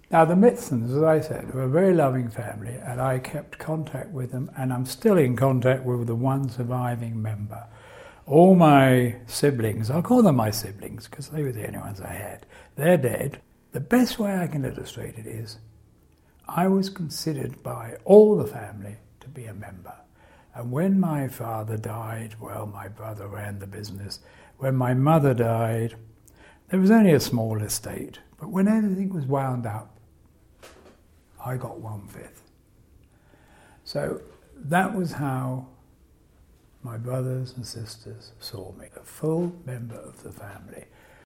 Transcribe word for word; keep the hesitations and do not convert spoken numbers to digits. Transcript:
Now, the Mitsons, as I said, were a very loving family, and I kept contact with them, and I'm still in contact with the one surviving member. All my siblings, I'll call them my siblings, because they were the only ones I had, they're dead. The best way I can illustrate it is, I was considered by all the family to be a member. And when my father died, well, my brother ran the business. When my mother died, there was only a small estate, but when everything was wound up, I got one-fifth. So that was how my brothers and sisters saw me, a full member of the family.